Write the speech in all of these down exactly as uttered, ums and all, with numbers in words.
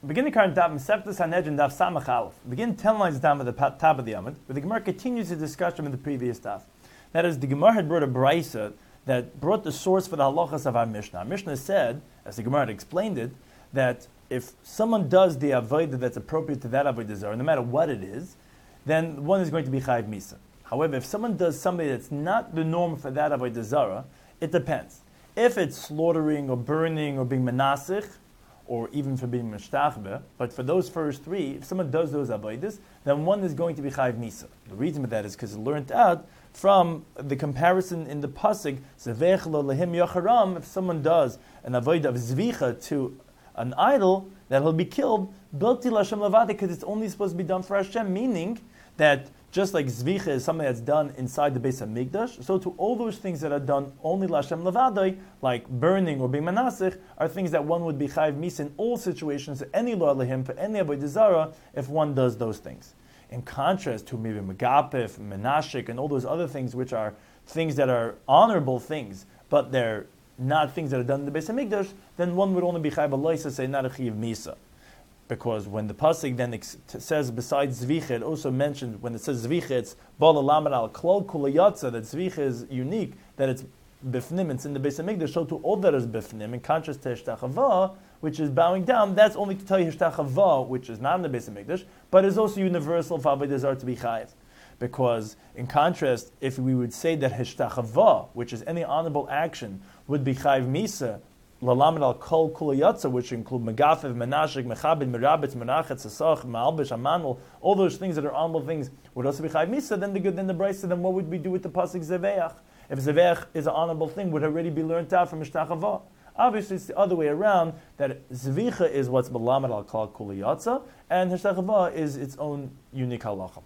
Begin the current daf Masechtas Sanhedrin daf Samach Aleph. Begin ten lines down at the top of the Amud, where the Gemara continues the discussion of the previous daf. That is, the Gemara had brought a brisa that brought the source for the halachas of our Mishnah. Our Mishnah said, as the Gemara had explained it, that if someone does the avodah that's appropriate to that avodah zarah, no matter what it is, then one is going to be chayiv misa. However, if someone does something that's not the norm for that avodah zarah, it depends. If it's slaughtering or burning or being menasich, or even for being mishtachbe, but for those first three, if someone does those avodas, then one is going to be chayiv misa. The reason for that is because it learned out from the comparison in the pasuk, zevech lo lehim yocharam, if someone does an avodah of zvicha to an idol, that he'll be killed, bilti l'Hashem levade, because it's only supposed to be done for Hashem, meaning that just like zvicha is something that's done inside the Beis Hamikdash, so to all those things that are done only l'Hashem levade, like burning or being manasich, are things that one would be chayiv misa in all situations, any lo lehim, for any avodah zarah, if one does those things. In contrast to maybe megapif, menashik, and all those other things which are things that are honorable things, but they're not things that are done in the Beis Hamikdash, then one would only be chayiv aloisa, say not a chayiv misa. Because when the pasuk then ex- t- says besides zvicha, it also mentioned when it says zvicha, it's bala lamed al klal kulayatza, that zvicha is unique, that it's bifnim, it's in the Beis Hamikdash, so to all that is bifnim, in contrast to hishtachava, which is bowing down, that's only to tell you hishtachava, which is not in the Beis Hamikdash, but is also universal for avodah zarah to be chayiv. Because in contrast, if we would say that hishtachava, which is any honorable action, would be chayiv misa, lalamed al kol kulayatza, which include megafiv, menashik, mechabit, merabit, menachet, sasach, maalbish, amanul, all those things that are honorable things would also be chayiv misa. Then the good, then the brisa, then what would we do with the pasuk zeveach? If zeveach is an honorable thing, would already be learned out from hishtachava. Obviously, it's the other way around, that zvicha is what's melamed al kol kulayatza, and hishtachava is its own unique halacha.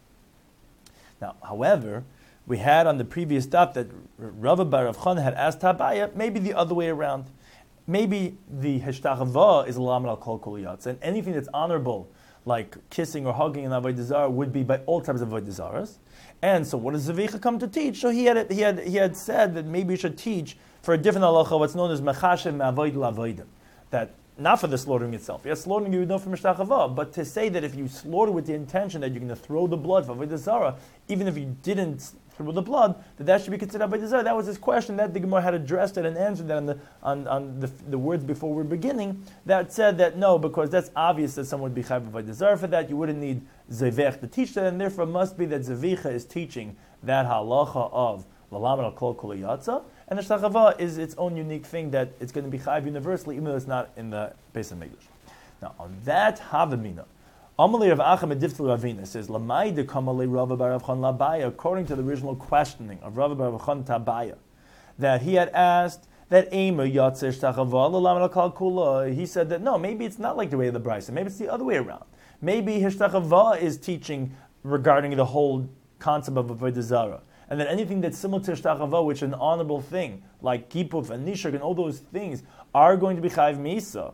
Now, however, we had on the previous daf that Rava bar Rav Chana had asked Habaya, maybe the other way around. Maybe the hishtachava is lamed al kol kuliyatz, and anything that's honorable, like kissing or hugging in avodah zarah, would be by all types of avodah zarahs. And so, what does Zevicha come to teach? So he had he had he had said that maybe you should teach for a different halacha, what's known as mechashev me'avodah l'avodah, that not for the slaughtering itself. Yes, slaughtering you would know from hishtachava, but to say that if you slaughter with the intention that you're going to throw the blood for avodah zarah, even if you didn't throw the blood, that that should be considered avodah zarah. That was his question that the Gemara had addressed it and answered that on the on, on the, the words before we're beginning. That said that no, because that's obvious that someone would be chayav avodah zarah for that. You wouldn't need zevech to teach that, and therefore it must be that zevicha is teaching that halacha of lalamed al kol kuliyatza. And the hishtachava is its own unique thing that it's going to be chayiv universally, even though it's not in the Beis Hamikdash. Now, on that havamina, Amalei Rav Acham Ediftu Ravina says, "Lamaide kamalei Rava bar Rav Chana Labaya." According to the original questioning of Rava bar Rav Chana Tabaya, that he had asked that Ema Yatzer Hishtachava L'Lamed Al Kol Kula. He said that no, maybe it's not like the way of the Brisa. Maybe it's the other way around. Maybe Hishtachava is teaching regarding the whole concept of avodah zarah. And that anything that's similar to hishtachava, which is an honorable thing, like kipuf and nishuk and all those things, are going to be chayiv misa.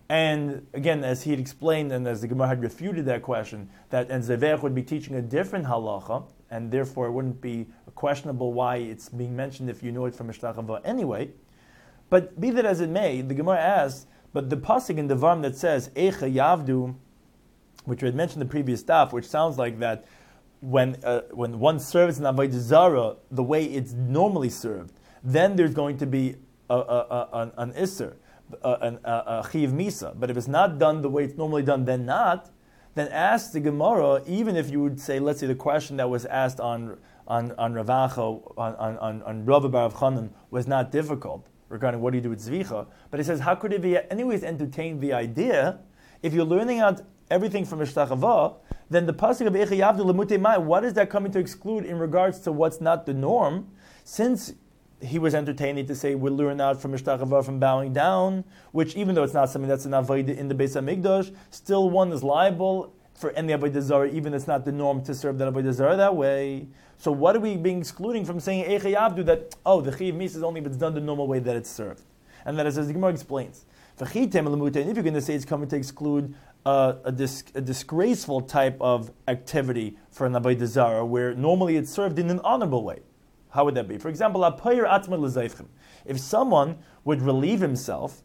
And again, as he had explained, and as the Gemara had refuted that question, that and zevech would be teaching a different halacha, and therefore it wouldn't be questionable why it's being mentioned if you know it from hishtachava anyway. But be that as it may, the Gemara asks, but the pasuk in the Devarim that says Eicha Yavdu, which we had mentioned in the previous daf, which sounds like that when uh, when one serves an avodah zarah the way it's normally served, then there's going to be a, a, a, an, an isser, a, a, a chiv misa. But if it's not done the way it's normally done, then not. Then ask the Gemara, even if you would say, let's say the question that was asked on on on Ravacha, on on on Rava bar Rav Chanan was not difficult regarding what do you do with zvicha, but it says how could it be anyways entertain the idea if you're learning out everything from hishtachava, then the pasuk of Eicha Yavdu Lemutei Mai, what is that coming to exclude in regards to what's not the norm? Since he was entertaining to say we learn out from hishtachava from bowing down, which even though it's not something that's an avodah in the Beis Hamikdash, still one is liable for any avodah zarah, even if it's not the norm to serve that avodah zarah that way. So what are we being excluding from saying Eicha Yavdu that oh the chiv mis is only if it's done the normal way that it's served, and that is as the Gemara explains. And if you're going to say it's coming to exclude uh, a, dis- a disgraceful type of activity for an avodah zarah, where normally it's served in an honorable way, how would that be? For example, if someone would relieve himself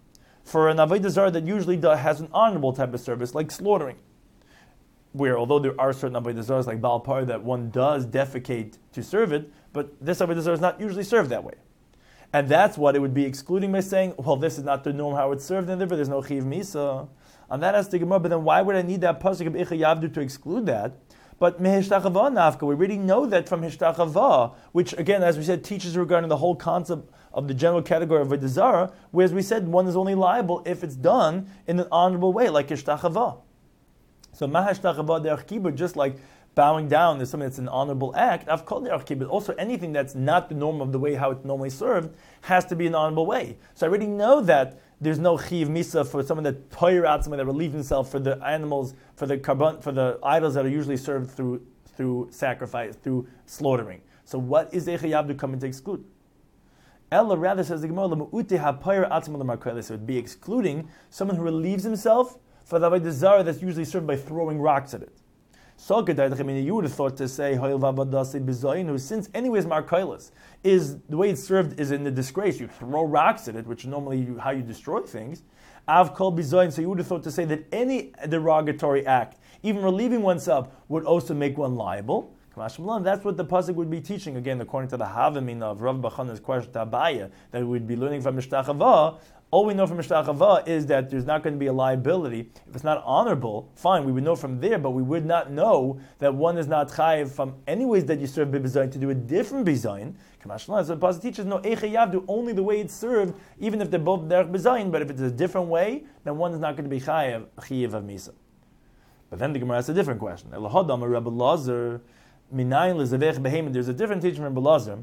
for an avodah zarah that usually does, has an honorable type of service, like slaughtering, where although there are certain avodah zarahs like Baal Par that one does defecate to serve it, but this avodah zarah is not usually served that way. And that's what it would be excluding by saying, well, this is not the norm how it's served, and therefore there's no chiv misa. And that has to Gemara, but then why would I need that pasuk of Icha Yavdu to exclude that? But mehishtachava nafka, we already know that from hishtachava, which again, as we said, teaches regarding the whole concept of the general category of avodah zarah, whereas we said one is only liable if it's done in an honorable way, like hishtachava. So mahashtachava derech kibud, just like bowing down is something that's an honorable act. I've called derech kibud. Also, anything that's not the norm of the way how it's normally served has to be an honorable way. So I already know that there's no chiv misa for someone that toyer out, someone that relieves himself for the animals, for the carbon, for the idols that are usually served through through sacrifice, through slaughtering. So what is Eicha Yavdu coming to exclude? Ella rather says the Gemara, it would be excluding someone who relieves himself for the avodah zarah that's usually served by throwing rocks at it. So you would have thought to say, since anyways markailas is the way it's served is in the disgrace. You throw rocks at it, which is normally you, how you destroy things. Av kol bizayin. So you would have thought to say that any derogatory act, even relieving oneself, would also make one liable. That's what the pasuk would be teaching. Again, according to the Havamina of Rav Bachana's question to Abaya, that we'd be learning from Mishtachava. All we know from Mishtachava is that there's not going to be a liability. If it's not honorable, fine, we would know from there, but we would not know that one is not chayiv from any ways that you serve bizayin to do a different bizayin. So the pasuk teaches, no, Eicha Yavdu, only the way it's served, even if they're both derech bizayin, but if it's a different way, then one is not going to be chayiv, chayiv of misa. But then the Gemara asks a different question. There's a different teaching from Belazar.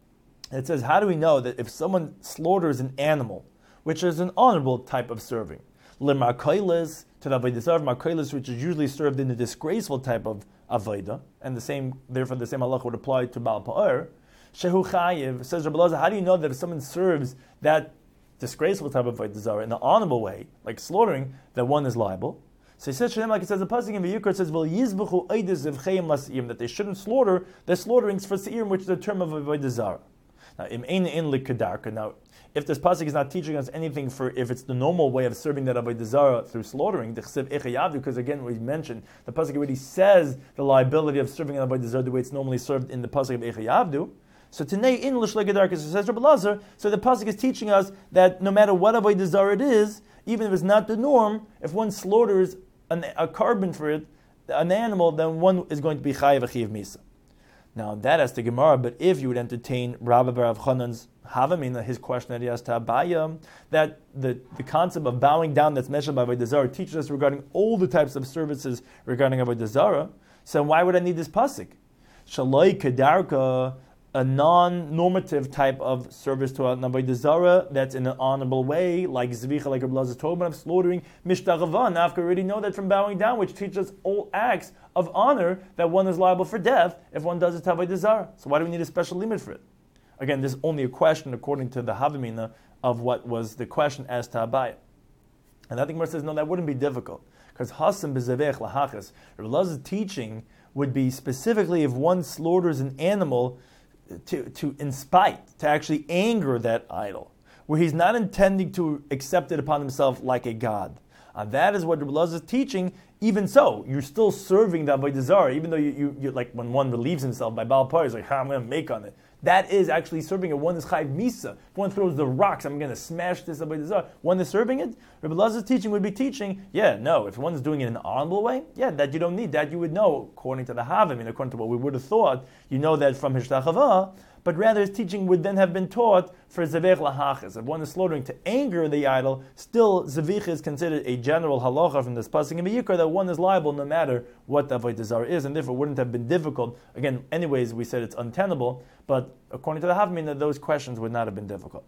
It says, how do we know that if someone slaughters an animal, which is an honorable type of serving, L'markailas, to the avodah zarah, markailas, which is usually served in a disgraceful type of avodah, and the same, therefore the same halacha would apply to Baal Pa'ar, Shehu Chayiv, says Rabbi Elazar, how do you know that if someone serves that disgraceful type of avodah zarah in an honorable way, like slaughtering, that one is liable? So he says to them, like it says the pasuk in Vayikra, it says, "V'l yizbuchu eides evcheim lasiim," that they shouldn't slaughter their slaughterings for seirim, which is a term of avodah zarah. Now, im ein in likadarka. Now, if this pasuk is not teaching us anything for if it's the normal way of serving that avodah zarah through slaughtering, the chsev Eicha Yavdu, because again we mentioned the pasuk already says the liability of serving an avodah zarah the way it's normally served in the pasuk of Eicha Yavdu. So today in l'shlegadarka, says Rabbi Elazar, so the pasuk is teaching us that no matter what avodah zarah it is, even if it's not the norm, if one slaughters An, a carbon for it, an animal, then one is going to be chayiv achiv misa. Now that has to Gemara, but if you would entertain Rabbi Bar Chanan's Havamina, his question that he asked to Abaya, that the, the concept of bowing down that's mentioned by avodah zarah teaches us regarding all the types of services regarding avodah zarah. So why would I need this pasuk? Shaloi kedarka, a non-normative type of service to an avodah zarah that's in an honorable way, like zvicha, like Rabbi Elazar told of slaughtering mishtachava. Now, we already know that from bowing down, which teaches all acts of honor that one is liable for death if one does it to avodah zarah. So why do we need a special limit for it? Again, this is only a question according to the Havamina of what was the question as to Abaya. And I think Gemara says, no, that wouldn't be difficult. Because Hasan bezavech lahachas, Rabbi Elazar's teaching would be specifically if one slaughters an animal To, to in spite, to actually anger that idol, where he's not intending to accept it upon himself like a god. And that is what Rabbi Elazar is teaching. Even so, you're still serving the avodah zarah, even though you, you, you like when one relieves himself by Baal Par, he's like, I'm going to make on it. That is actually serving it. One is chayiv misa. If one throws the rocks, I'm going to smash this avodah zarah. One is serving it. Rabbi Elazar's teaching would be teaching, yeah, no, if one's doing it in an honorable way, yeah, that you don't need. That you would know, according to the Havim, and according to what we would have thought, you know that from Hishtachava, but rather his teaching would then have been taught for Zavech Lahachas. If one is slaughtering to anger the idol, still Zavich is considered a general halacha from this pasuk in Vayikra that one is liable no matter what the avodah zarah is, and therefore wouldn't have been difficult. Again, anyways, we said it's untenable, but according to the Havamina, those questions would not have been difficult.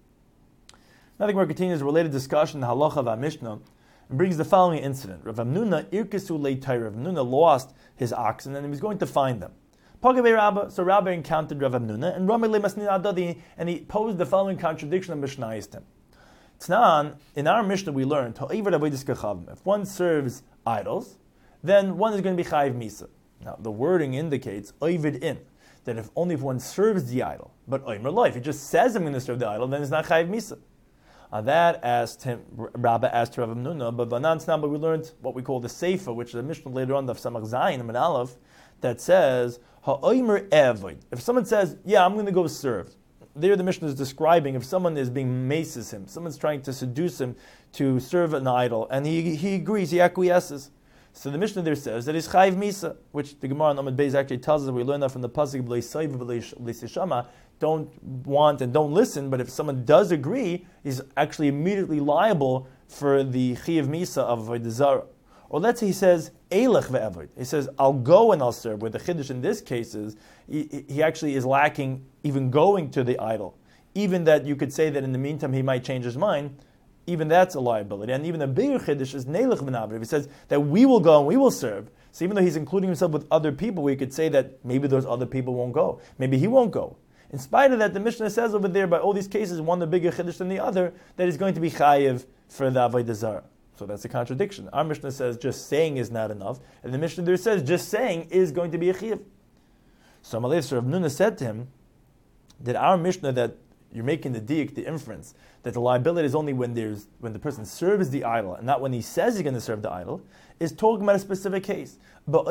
Now the Gemara continues a related discussion, the halacha of our Mishnah, and brings the following incident. Rav Hamnuna irkisu leitayr. Rav Hamnuna lost his oxen and he was going to find them. So Rabbi encountered Rav Hamnuna and Rami lemasnin adadi, and he posed the following contradiction of Mishnayos to him. Tnan, in our Mishnah we learned, if one serves idols, then one is going to be chayiv misa. Now the wording indicates oivid in, that if only if one serves the idol, but oimer life, it just says I'm going to serve the idol, then it's not chayiv misa. On that, asked him, Rabbi asked Rav Nuna, but Banan Snamba, we learned what we call the Seifa, which is a Mishnah later on, the Samach Zayin, and Aleph, that says, Ha'oimer Evoid. If someone says, yeah, I'm going to go serve, there the Mishnah is describing if someone is being maces him, someone's trying to seduce him to serve an idol, and he he agrees, he acquiesces. So the Mishnah there says that he's chayiv misa, which the Gemara on Amud Beis actually tells us. We learn that from the pasuk b'leisayv don't want and don't listen. But if someone does agree, he's actually immediately liable for the chayiv misa of avodah zarah. Or let's say he says eilech ve'avoid. He says I'll go and I'll serve. Where the chiddush in this case is he, he actually is lacking even going to the idol. Even that you could say that in the meantime he might change his mind. Even that's a liability. And even a bigger chiddush is neilech v'navir. If he says that we will go and we will serve, so even though he's including himself with other people, we could say that maybe those other people won't go. Maybe he won't go. In spite of that, the Mishnah says over there, by all these cases, one the bigger chiddush than the other, that he's going to be chayiv for the avodah zarah. So that's a contradiction. Our Mishnah says just saying is not enough, and the Mishnah there says just saying is going to be a chayiv. So Amalei Rav Nuna said to him that our Mishnah that you're making the diik, the inference, that the liability is only when there's when the person serves the idol and not when he says he's going to serve the idol, is talking about a specific case. But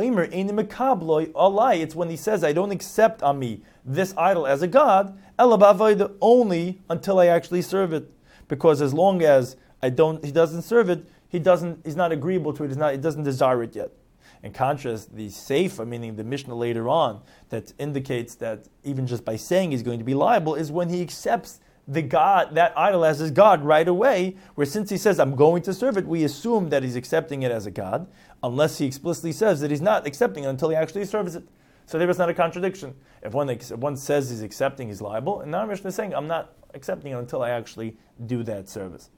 it's when he says, I don't accept on me this idol as a god, only until I actually serve it. Because as long as I don't, he doesn't serve it, he doesn't, he's not agreeable to it, he's not, he doesn't desire it yet. In contrast, the Seifa, meaning the Mishnah later on, that indicates that even just by saying he's going to be liable, is when he accepts the God, that idol as his God right away, where since he says, I'm going to serve it, we assume that he's accepting it as a God, unless he explicitly says that he's not accepting it until he actually serves it. So there is not a contradiction. If one, if one says he's accepting, he's liable, and now Mishnah is saying, I'm not accepting it until I actually do that service.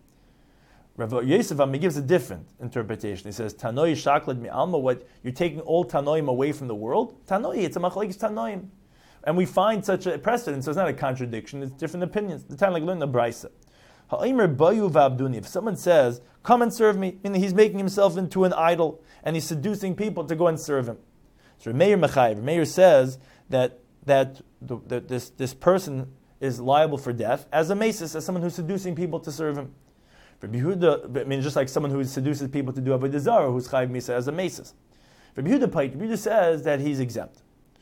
Rav Yosef Ami gives a different interpretation. He says, Tanoi shakled mi alma, what you're taking all Tanoim away from the world? Tanoi, it's a machlekes Tanoim. And we find such a precedent, so it's not a contradiction, it's different opinions. The time like learn the Brisa. Ha'omer bayu v'abduni. If someone says, come and serve me, meaning he's making himself into an idol, and he's seducing people to go and serve him. So Meir Mechayev, Meir says that that, the, that this, this person is liable for death as a masis, as someone who's seducing people to serve him. Rabbi Yehuda, I mean, just like someone who seduces people to do avodah zarah, who's chayiv misa as a masis. Rabbi Yehuda Pait, Rabbi Yehuda says that he's exempt.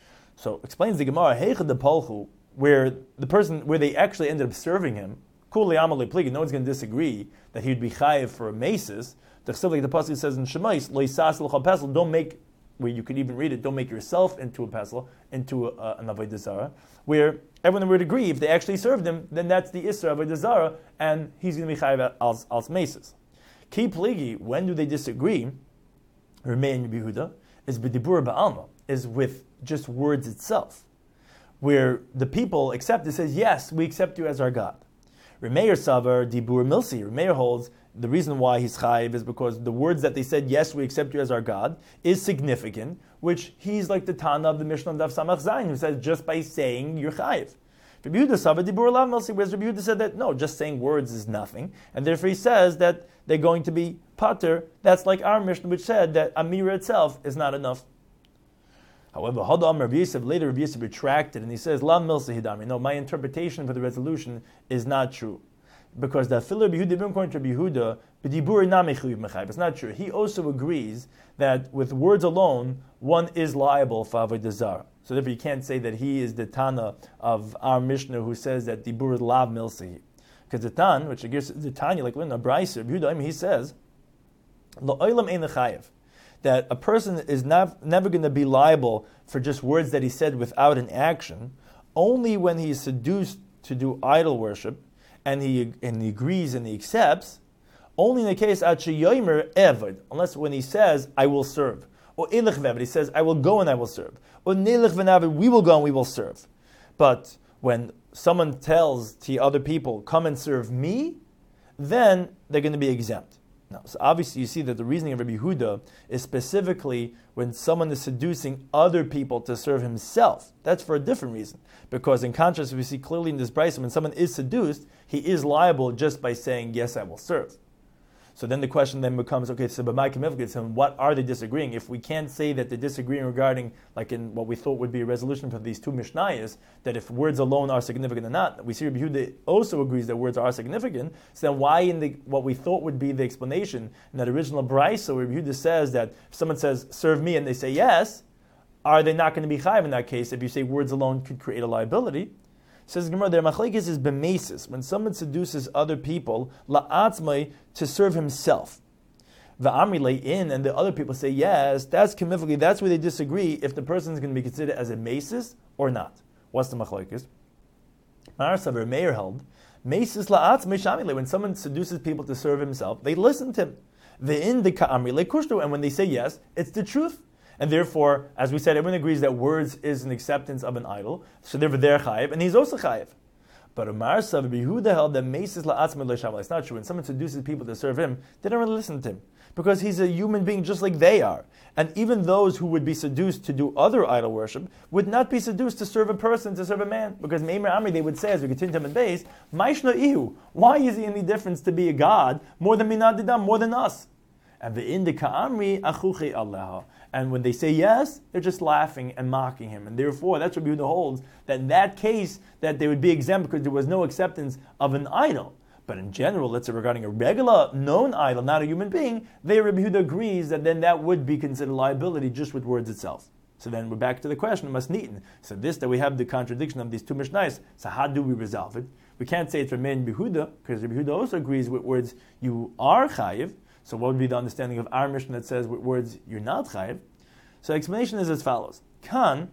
So explains the Gemara, Heichad de Palchu, where the person, where they actually ended up serving him, Kuli Amalei Pligi, no one's going to disagree that he'd be chayiv for a masis. The chsiv, like the pasuk says in Shemais, Leisas l'chal pesel, don't make, where you could even read it, don't make yourself into a pesel, into a, an avodah zarah, where everyone would agree, if they actually served him, then that's the Isra of avodah zarah, and he's going to be chayiv als, als mesis. Ki pligi, when do they disagree? Remain Yehuda is b'dibur ba'alma, is with just words itself, where the people accept it, says, yes, we accept you as our God. Remeir savar dibur milsi. Remeir holds the reason why he's chayiv is because the words that they said, yes, we accept you as our God, is significant, which he's like the Tana of the Mishnah of Daf Samach Zayin, who says just by saying you're chayiv. Rabbi Yehuda savar dibur lav milsi, whereas Rabbi Yehuda said that no, just saying words is nothing, and therefore he says that they're going to be pater. That's like our Mishnah, which said that amira itself is not enough. However, Hadam Rav Yosef, later Rav Yosef retracted, and he says, La milsa hidami. No, my interpretation for the resolution is not true. Because the Filler Yehuda, according to Yehuda, b'dibur nami chuyiv mechayiv. It's not true. He also agrees that with words alone, one is liable for avodah zarah. So therefore, you can't say that he is the Tana of our Mishnah who says that dibur is lav milsa. Because the Tan, which gives the Tanya, like in a Brisa, Yehuda, he says, Lo olam ein lechayiv, that a person is not, never going to be liable for just words that he said without an action, only when he is seduced to do idol worship, and he and he agrees and he accepts, only in the case at sheyomer eved, unless when he says, I will serve. Or ilich veved, he says, I will go and I will serve. Or nilich v'naved, we will go and we will serve. But when someone tells to other people, come and serve me, then they're going to be exempt. Now, so obviously you see that the reasoning of Rabbi Yehuda is specifically when someone is seducing other people to serve himself. That's for a different reason. Because in contrast, we see clearly in this Brisa, when someone is seduced, he is liable just by saying, yes, I will serve. So then the question then becomes, okay, so b'mai k'mivgis, and what are they disagreeing? If we can't say that they're disagreeing regarding, like in what we thought would be a resolution for these two Mishnayos, that if words alone are significant or not, we see Rabbi Yehuda also agrees that words are significant. So then why in the what we thought would be the explanation in that original Brisa, where Rabbi Yehuda says that if someone says, serve me, and they say yes, are they not going to be chayiv in that case if you say words alone could create a liability? Says Gemara, their machlekes is b'mesis, when someone seduces other people, la'atzmai, to serve himself. V'amri lay in, and the other people say yes, that's kemifli, that's where they disagree if the person is going to be considered as a mesis or not. What's the machlekes? Marasav, Meir held, mesis la'atzmai shamile, when someone seduces people to serve himself, they listen to him. V'in de ka'amri lay kushtu, and when they say yes, it's the truth. And therefore, as we said, everyone agrees that words is an acceptance of an idol. So therefore, they're chayiv, and he's also chayiv. But Umar Sav Yehuda held that mesis la'atzmai le'shamal. It's not true. When someone seduces people to serve him, they don't really listen to him because he's a human being just like they are. And even those who would be seduced to do other idol worship would not be seduced to serve a person, to serve a man, because Meimer Amri, they would say, as we continue to base, Maishna ihu. Why is he any difference to be a god more than minadidam, more than us? And the indika Amri achuchi Allah. And when they say yes, they're just laughing and mocking him. And therefore, that's what Yehuda holds, that in that case, that they would be exempt because there was no acceptance of an idol. But in general, let's say regarding a regular, known idol, not a human being, there Rabbi Yehuda agrees that then that would be considered liability just with words itself. So then we're back to the question of Masnitin. So this, that we have the contradiction of these two Mishnayos, so how do we resolve it? We can't say it's from Rabbi Yehuda, because Rabbi Yehuda also agrees with words you are chayiv. So what would be the understanding of our Mishnah that says with words you're not chayiv? So the explanation is as follows. Kan,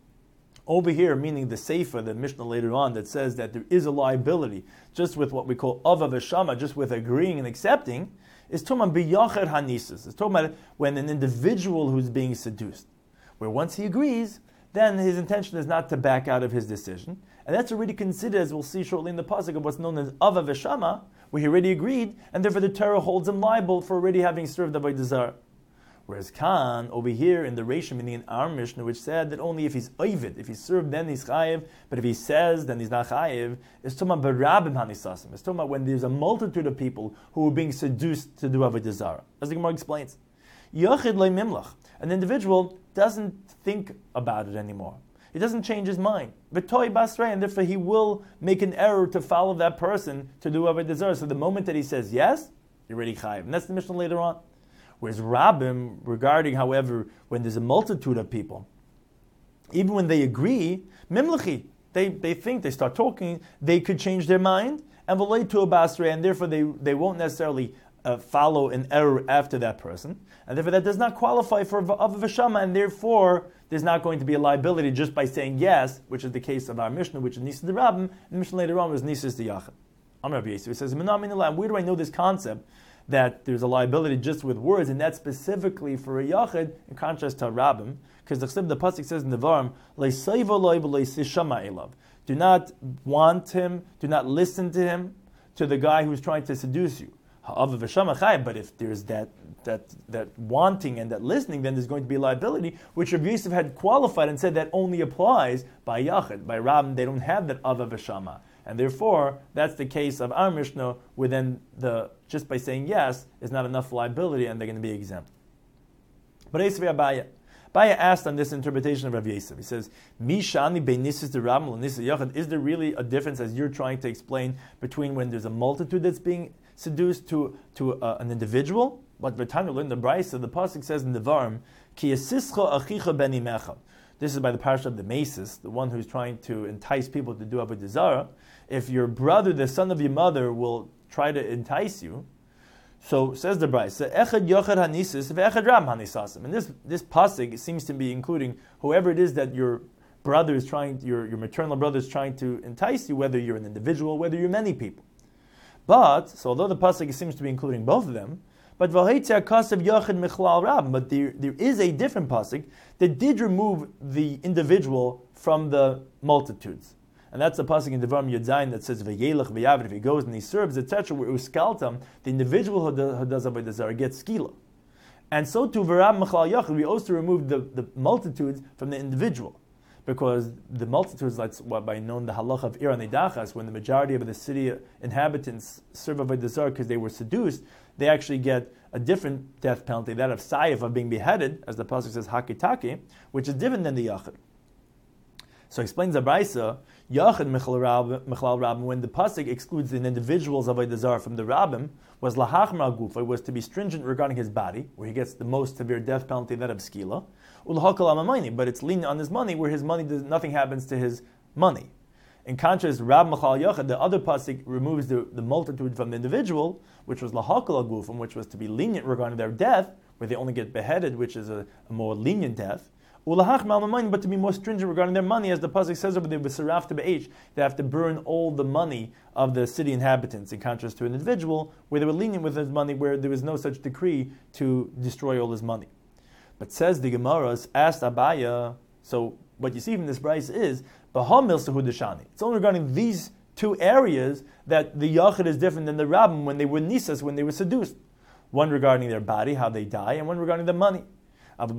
over here, meaning the Sefer, the Mishnah later on, that says that there is a liability just with what we call Ava Veshama, just with agreeing and accepting, is talking about B'yachar Hanisus. It's talking about when an individual who's being seduced, where once he agrees, then his intention is not to back out of his decision. And that's already considered, as we'll see shortly in the pasuk, of what's known as Ava Veshama, where he already agreed, and therefore the Torah holds him liable for already having served Avodah Zarah. Whereas Khan, over here in the Reishim, meaning in our Mishnah, which said that only if he's oivid, if he's served, then he's chayiv, but if he says, then he's not chayiv, it's talking about barabim hanisasim. It's talking about when there's a multitude of people who are being seduced to do Avodah Zarah. As the Gemara explains, Yachid le mimlach, an individual doesn't think about it anymore. He doesn't change his mind. V'toi basrei, and therefore he will make an error to follow that person to do Avodah Zarah. So the moment that he says yes, you're already chayiv. And that's the Mishnah later on. Whereas Rabbim, regarding, however, when there's a multitude of people, even when they agree, mimlachi, they, they think, they start talking, they could change their mind, and v'loi to a basrei, and therefore they, they won't necessarily uh, follow an error after that person, and therefore that does not qualify for Ava Veshama, and therefore there's not going to be a liability just by saying yes, which is the case of our Mishnah, which is Nisis de Rabbim, and the Mishnah later on was Nisis de Yachid. Amar Rabbi Yosef, it says, where do I know this concept that there's a liability just with words, and that's specifically for a Yachid, in contrast to a Rabbim, because the the pasuk says in the Varim, do not want him, do not listen to him, to the guy who's trying to seduce you. But if there's that that that wanting and that listening, then there's going to be liability, which Rabbi Yosef had qualified and said that only applies by Yachid. By Rabbim, they don't have that Ava Veshama. And therefore, that's the case of our Mishnah, where then the just by saying yes is not enough liability, and they're going to be exempt. But Esvi Abaya, Abaya asked on this interpretation of Rav Yosef. He says, "Mishani beinisis de Rabbim l'nisis yachid." Is there really a difference, as you're trying to explain, between when there's a multitude that's being seduced to to uh, an individual? But Bertanu in the Brisa, the pasuk says in the Varim, "Ki yasischa achicha beni mecha." This is by the parasha of the Mesis, the one who's trying to entice people to do Avodah Zarah. If your brother, the son of your mother, will try to entice you, so says the Brisa, "Echad yochad hanisis ve'echad ram hanisasim." And this this pasuk seems to be including whoever it is that your brother is trying, your your maternal brother is trying to entice you, whether you're an individual, whether you're many people. But so although the pasuk seems to be including both of them, but v'heitzeh kasav yochad michlal rab. But there there is a different pasuk that did remove the individual from the multitudes. And that's the pasuk in Devarim Yud Zayin that says v'yelech v'yavid, if he goes and he serves, et cetera. Where uskaltam, the individual who does, who does Avodah Zarah gets skila, and so to v'rab mechal yachid, we also remove the, the multitudes from the individual, because the multitudes, like what by known the halacha of Ir Nidachas, when the majority of the city inhabitants serve Avodah Zarah because they were seduced, they actually get a different death penalty, that of Saif, of being beheaded, as the pasuk says, Hakitaki, which is different than the Yachid. So explains the Braisa, Yachid Michlal Rabbim, when the pasuk excludes an individual's Avodah Zarah from the Rabbim, was Lahachma Gufa, was to be stringent regarding his body, where he gets the most severe death penalty, that of Skila, Ulahakal Amamayni, but it's lenient on his money, where his money does, nothing happens to his money. In contrast, Rab Machal Yachid, the other pasuk removes the, the multitude from the individual, which was Lahakal Agufim, which was to be lenient regarding their death, where they only get beheaded, which is a, a more lenient death. But to be more stringent regarding their money, as the pasuk says over there, they have to burn all the money of the city inhabitants, in contrast to an individual, where they were lenient with his money, where there was no such decree to destroy all his money. But says the Gemara, asked Abaya, so what you see from this price is, it's only regarding these two areas that the Yachid is different than the Rabbim when they were Nisas, when they were seduced. One regarding their body, how they die, and one regarding their money. But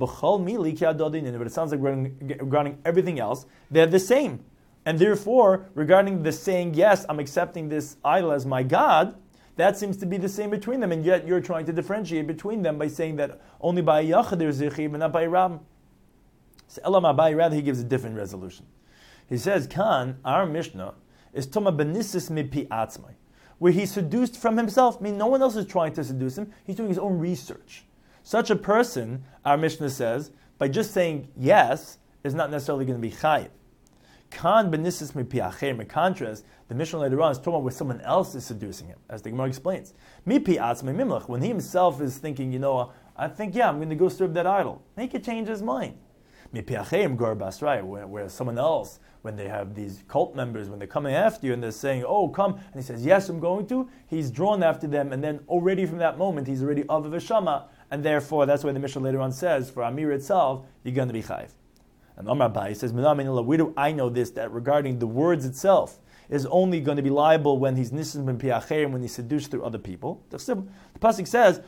it sounds like regarding everything else, they're the same. And therefore, regarding the saying, yes, I'm accepting this idol as my God, that seems to be the same between them, and yet you're trying to differentiate between them by saying that only by a Yachid there's Zichib and not by a Rabbim. So Elam Abai, rather he gives a different resolution. He says, Khan, our Mishnah, is Toma Benisis Mipi Atzmai, where he's seduced from himself. I mean, no one else is trying to seduce him. He's doing his own research. Such a person, our Mishnah says, by just saying yes, is not necessarily going to be chayiv. Khan Benisis Mipi Acher, in contrast, the Mishnah later on is talking about where someone else is seducing him, as the Gemara explains. Mipi Atzmai Mimlach, when he himself is thinking, you know, I think, yeah, I'm going to go serve that idol. He could change his mind. Where, where someone else, when they have these cult members, when they're coming after you and they're saying, oh, come, and he says, yes, I'm going to, he's drawn after them, and then already from that moment, he's already of a Shama, and therefore, that's why the Mishnah later on says, for Amir itself, you're going to be Chayv. And Omar Bai says, where do I know this, that regarding the words itself, is only going to be liable when he's nisim ben piacher, when he's seduced through other people. The pasuk says,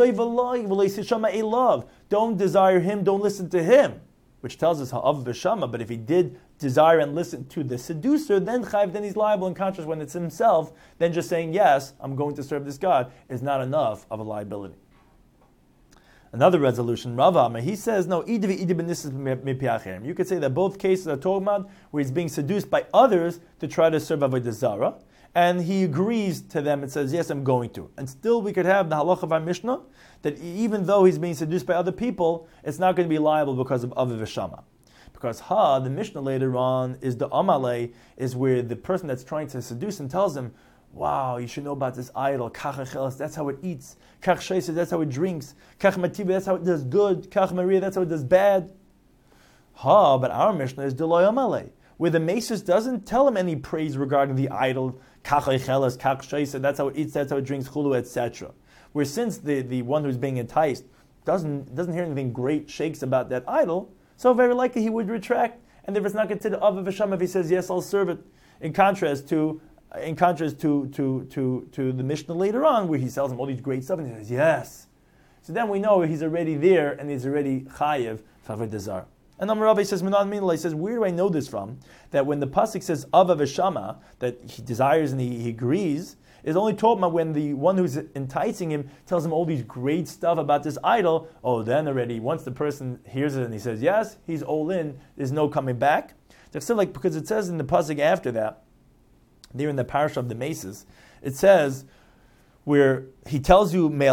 don't desire him, don't listen to him, which tells us ha'av v'shama. But if he did desire and listen to the seducer, then chayv, then he's liable. In contrast, when it's himself, then just saying yes, I'm going to serve this God is not enough of a liability. Another resolution, Rav Amar, he says, no, you could say that both cases are talking about where he's being seduced by others to try to serve Avodah Zarah, and he agrees to them and says, yes, I'm going to. And still we could have the halach of our Mishnah, that even though he's being seduced by other people, it's not going to be liable because of Aviv V'Shama. Because Ha, the Mishnah later on, is the Amalei, is where the person that's trying to seduce him tells him, wow, you should know about this idol. Kach Acheles, that's how it eats. Kach Sheisa, that's how it drinks. Kach Mativa, that's how it does good. Kach Maria, that's how it does bad. Ha, but our Mishnah is Deloy Amalei, where the Masus doesn't tell him any praise regarding the idol. Kach Acheles, Kach Sheisa, that's how it eats, that's how it drinks, Chulu, et cetera. Where since the, the one who's being enticed doesn't doesn't hear anything great shakes about that idol, so very likely he would retract, and if it's not considered Aviv V'Shama, if he says, yes, I'll serve it. In contrast to In contrast to, to, to, to the Mishnah later on, where he sells him all these great stuff, and he says, yes. So then we know he's already there, and he's already chayev f'avodah zarah. And Amar Rabbi says, Menan Minla, he says, where do I know this from? That when the pasuk says Ava v'Shama, that he desires and he, he agrees, is only talking about when the one who's enticing him tells him all these great stuff about this idol. Oh, then already, once the person hears it and he says, yes, he's all in, there's no coming back. They're still like, because it says in the pasuk after that, there in the parasha of the Maces, it says where he tells you, he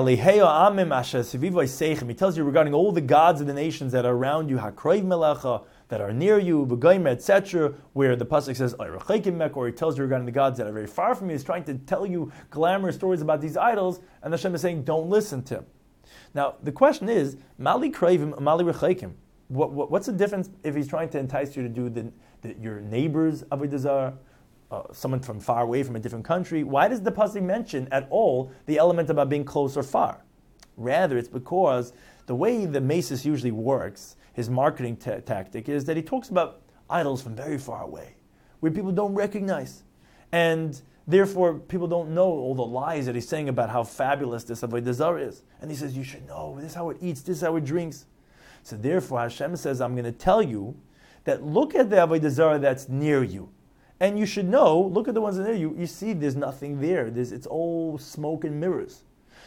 tells you regarding all the gods of the nations that are around you, that are near you, et cetera, where the pasuk says, or he tells you regarding the gods that are very far from you. He's trying to tell you glamorous stories about these idols, and Hashem is saying, don't listen to him. Now, the question is, Mali Kravim, Mali Rechakim. What, what, what's the difference if he's trying to entice you to do the, the, your neighbor's Avodah Zarah? Uh, someone from far away, from a different country, why does the pasuk mention at all the element about being close or far? Rather, it's because the way the Masis usually works, his marketing t- tactic, is that he talks about idols from very far away, where people don't recognize. And therefore, people don't know all the lies that he's saying about how fabulous this Avodah Zarah is. And he says, you should know, this is how it eats, this is how it drinks. So therefore, Hashem says, I'm going to tell you that look at the Avodah Zarah that's near you. And you should know, look at the ones that are near you, you see there's nothing there. There's, it's all smoke and mirrors.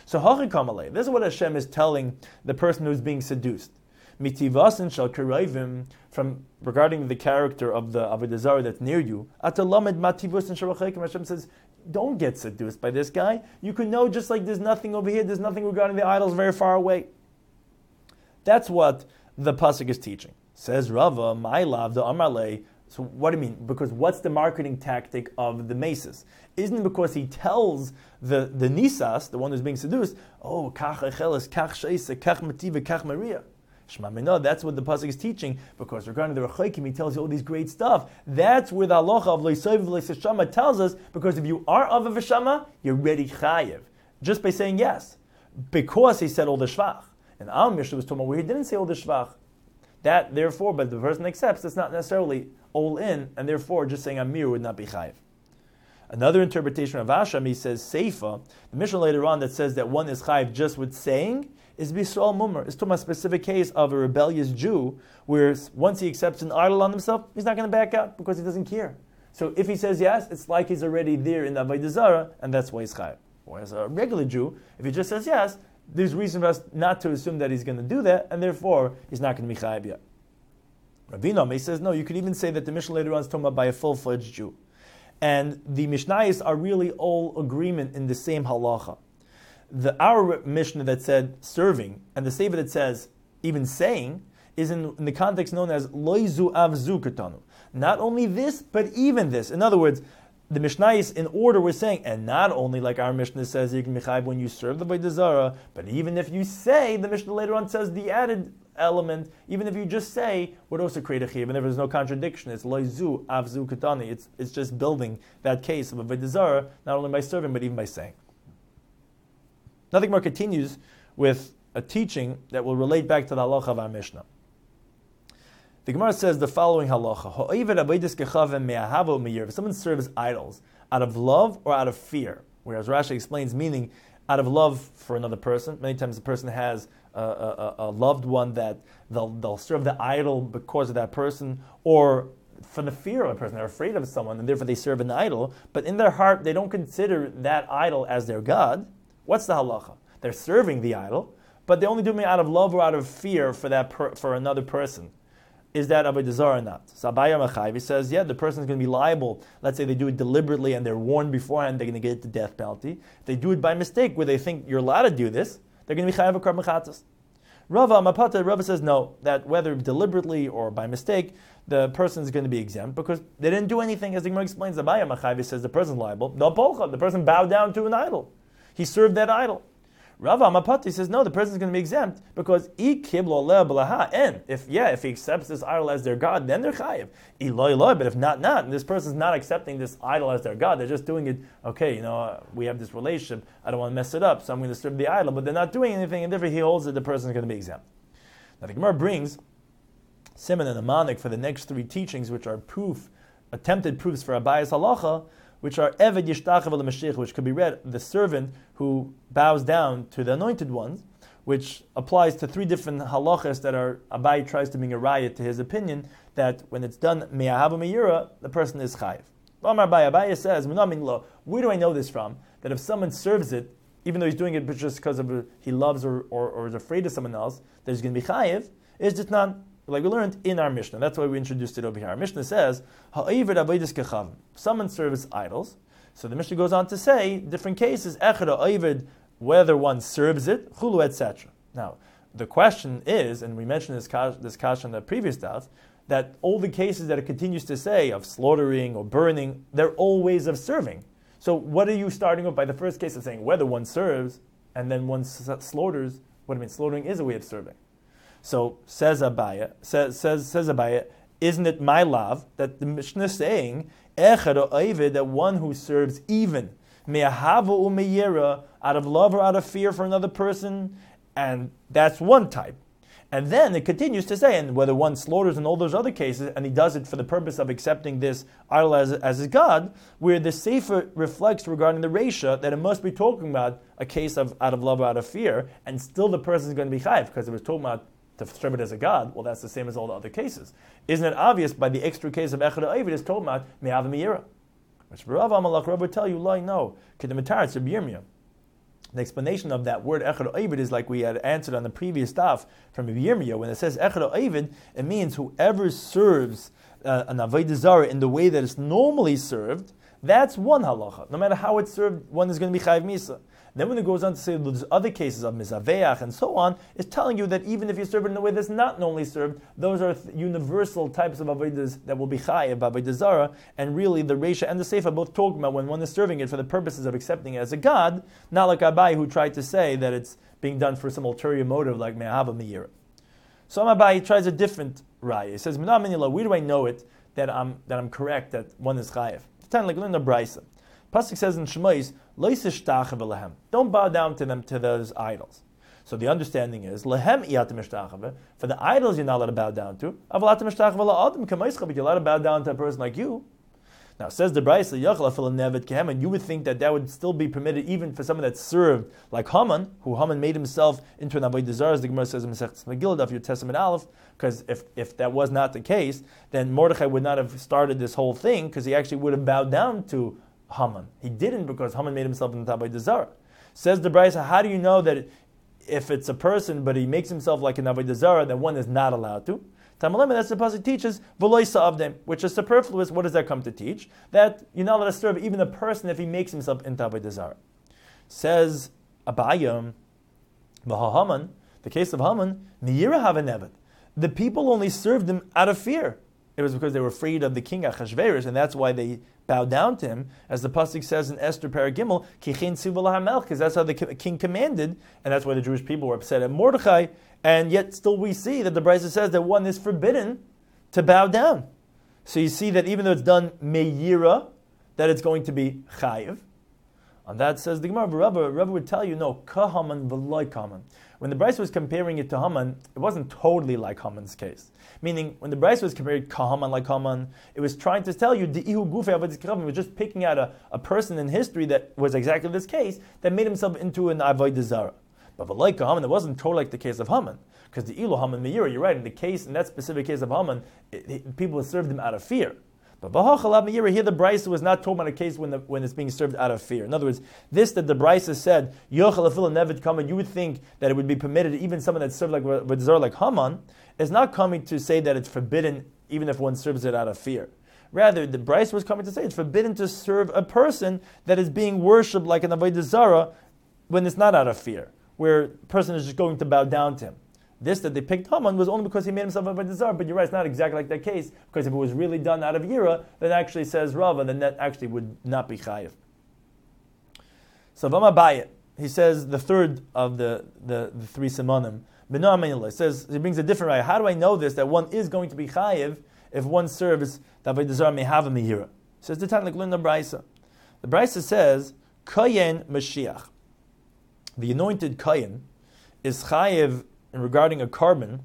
So Hachikamale, this is what Hashem is telling the person who's being seduced. Mitivasin shal kiraivim, from regarding the character of the Avodah Zarah that's near you. Atalamed mativusin shal rachaykim. Hashem says, don't get seduced by this guy. You can know just like there's nothing over here, there's nothing regarding the idols very far away. That's what the pasuk is teaching. Says Rava, my love, the Amarle. So what do you mean? Because what's the marketing tactic of the Maces? Isn't it because he tells the, the Nisas, the one who's being seduced, oh, kach echeles, kach sheisa, kach mativa, kach maria. Shema Minah, that's what the pasuk is teaching, because regarding the Rechaikim, he tells you all these great stuff. That's where the halacha of Leisoiv Leisashama tells us, because if you are of a Veshama, you're ready chayiv. Just by saying yes. Because he said all the shvach. And our Mishnah was talking about where he didn't say all the shvach. That, therefore, but the person accepts, it's not necessarily all in, and therefore just saying Amir would not be chayiv. Another interpretation of Hashem, he says Seifa, the Mishnah later on that says that one is chayiv just with saying, is Bisrael Mumar. It's talking about a specific case of a rebellious Jew, where once he accepts an idol on himself, he's not going to back out because he doesn't care. So if he says yes, it's like he's already there in the Avodah Zarah, and that's why he's chayiv. Whereas a regular Jew, if he just says yes, there's reason for us not to assume that he's going to do that, and therefore he's not going to be chayiv yet. Ravina, he says, no, you could even say that the Mishnah later on is talking about by a full-fledged Jew. And the Mishnayos are really all agreement in the same halacha. The our Mishnah that said serving, and the Sefer that says even saying, is in, in the context known as loizu avzu katanu. Not only this, but even this. In other words, the Mishnayos in order we're saying, and not only like our Mishnah says, you can be chayiv when you serve the Avodah Zarah, but even if you say, the Mishnah later on says the added element, even if you just say, would also create a chiyuv, and if there's no contradiction, it's loizu avzu katani. It's it's just building that case of Avodah Zarah, not only by serving, but even by saying. Nothing more continues with a teaching that will relate back to the halacha of our Mishnah. The Gemara says the following halacha: if someone serves idols out of love or out of fear, whereas Rashi explains meaning out of love for another person. Many times the person has a, a, a loved one that they'll, they'll serve the idol because of that person, or for the fear of a person. They're afraid of someone, and therefore they serve an idol, but in their heart they don't consider that idol as their God. What's the halacha? They're serving the idol, but they only do it out of love or out of fear for that per, for another person. Is that Avodah Zarah or not? So Abaye Machayev says, yeah, the person is going to be liable. Let's say they do it deliberately and they're warned beforehand they're going to get the death penalty. If they do it by mistake where they think you're allowed to do this, they're going to be chayav akar mechatas. Rava Mapata, Rava says no, that whether deliberately or by mistake, the person is going to be exempt because they didn't do anything. As the Gemara explains, Abaye Machayev says the person is liable. No polcha, the person bowed down to an idol. He served that idol. Rava Amapati says no, the person is going to be exempt because and if yeah, if he accepts this idol as their god, then they're chayiv. But if not, not, and this person is not accepting this idol as their god, they're just doing it. Okay, you know, uh, we have this relationship. I don't want to mess it up, so I'm going to serve the idol. But they're not doing anything, and therefore he holds that the person is going to be exempt. Now the Gemara brings Simon and Amanik for the next three teachings, which are proof, attempted proofs for Abaye's halacha, which are Eved Yishtachav al-Mashiach, which could be read, the servant who bows down to the anointed ones, which applies to three different halachas that are, Abaye tries to bring a raya to his opinion, that when it's done me'ahav me'yira, the person is chayiv. Amar Abaye, Abaye says, where do I know this from? That if someone serves it, even though he's doing it just because of a, he loves or, or, or is afraid of someone else, that he's going to be chayiv, is just not, like we learned in our Mishnah. That's why we introduced it over here. Our Mishnah says, someone serves idols. So the Mishnah goes on to say, different cases, whether one serves it, chulu, et cetera. Now, the question is, and we mentioned this kash, this kash on the previous daf, that all the cases that it continues to say of slaughtering or burning, they're all ways of serving. So what are you starting with by the first case of saying whether one serves and then one slaughters? What do you mean? Slaughtering is a way of serving. So says Abaye, says says says Abaye, isn't it my love that the Mishnah is saying that one who serves even me'ahavu u'me'yira, out of love or out of fear for another person, and that's one type. And then it continues to say, and whether one slaughters in all those other cases, and he does it for the purpose of accepting this idol as, as his God, where the Sefer reflects regarding the Reisha that it must be talking about a case of out of love or out of fear, and still the person is going to be chayiv, because it was talking about to serve it as a god, well, that's the same as all the other cases. Isn't it obvious by the extra case of Echad Ha'Ovid is told about Me'av Me'ira? Which Rav Amalach Rav would tell you, lie, no. Kedemitar, it's Rabbi Yirmiyah. The explanation of that word Echad Ovid is like we had answered on the previous daf from Yirmiyah. When it says Echad Ovid, it means whoever serves uh, an Avodah Zarah in the way that it's normally served, that's one halacha. No matter how it's served, one is going to be Chayiv Misa. Then when it goes on to say there's other cases of Mizaveach and so on, it's telling you that even if you serve it in a way that's not normally served, those are th- universal types of Avodas that will be Chayiv, Avodah Zarah, and really the Reisha and the Seifa both talk about when one is serving it for the purposes of accepting it as a God, not like Abai who tried to say that it's being done for some ulterior motive like Me'ahava Me'ira. So Abai tries a different raya. He says, where do I know it that I'm that I'm correct that one is Chayiv? It's kind of like learn the Brisa. Pasuk says in Shemais, don't bow down to them, to those idols. So the understanding is, lehem for the idols you're not allowed to bow down to, but you're allowed to bow down to a person like you. Now says the Brisa, and you would think that that would still be permitted even for someone that served like Haman, who Haman made himself into an Avodah Zarah, as the Gemara says in Masechet Megillah, of your Testament Aleph, because if, if that was not the case, then Mordechai would not have started this whole thing, because he actually would have bowed down to Haman. He didn't because Haman made himself into Avodah Zarah. Says the Brisa, how do you know that if it's a person but he makes himself like an Avodah Zarah, then one is not allowed to? Tamalema, that's the pasuk teaches v'loisa of them, which is superfluous. What does that come to teach? That you're not allowed to serve even a person if he makes himself into Avodah Zarah. Says Abayam, v'hahaman, the case of Haman, niyira havenevet. The people only served him out of fear. It was because they were afraid of the king Achashverosh, and that's why they bowed down to him, as the pasuk says in Esther Paragimel, kichin tzivu because that's how the king commanded, and that's why the Jewish people were upset at Mordechai. And yet, still, we see that the Brisa says that one is forbidden to bow down. So you see that even though it's done me'yira, that it's going to be chayiv. On that says the Gemara, Rabba, Rabba would tell you, no, kahaman v'loy Haman. When the Brisa was comparing it to Haman, it wasn't totally like Haman's case. Meaning, when the Brisa was comparing kahaman like Haman, it was trying to tell you, di'ihu gufei avodas kravim, it was just picking out a, a person in history that was exactly this case, that made himself into an avodah zarah. But v'loy Haman, it wasn't totally like the case of Haman. Because the ilu Haman me'yira, you're right, in the case, in that specific case of Haman, it, it, people served him out of fear. But v'hachalav me'yira, here the Brisa was not talking about a case when the, when it's being served out of fear. In other words, this that the Brisa said, yochel afil nevet kaman, you would think that it would be permitted, even someone that served like with Zar like Haman, is not coming to say that it's forbidden even if one serves it out of fear. Rather, the Brisa was coming to say it's forbidden to serve a person that is being worshipped like an avodah zarah when it's not out of fear, where a person is just going to bow down to him. This that they picked Haman was only because he made himself a avodah zarah, but you're right, it's not exactly like that case, because if it was really done out of yira, then actually says Rava, then that actually would not be chayiv. So Vamabayit, he says the third of the, the, the three simonim, it says, he brings a different right. How do I know this, that one is going to be chayiv if one serves the avodah zarah may have a mehira? Says the time like learn the Brisa. The Brisa says, Kayin Mashiach. The anointed Kayin is chayiv in regarding a carbon,